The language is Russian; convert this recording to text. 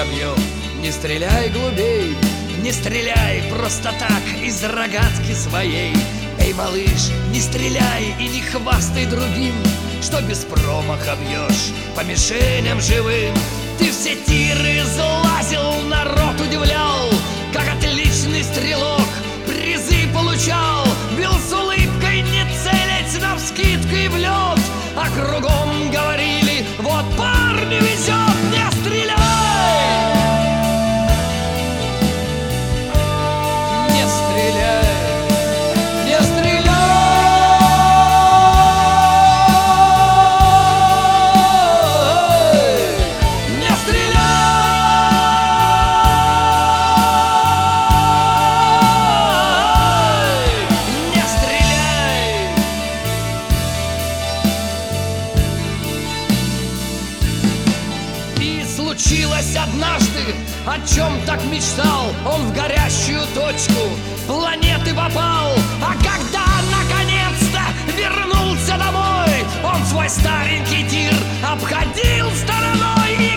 воробьев. Не стреляй глубей, не стреляй просто так из рогатки своей. Эй, малыш, не стреляй и не хвастай другим, что без промаха бьешь по мишеням живым. Ты все тиры залазил, народ удивлял, как отличный стрелок призы получал. Бил с улыбкой, не целясь навскидку и в лед, а кругом говорили: вот парню везет, не стреляй! Не стреляй! Не стреляй! Не стреляй! Не стреляй! И случилось однажды, о чем так мечтал. Он в горящую точку планеты попал. А когда наконец-то вернулся домой, он свой старенький тир обходил стороной.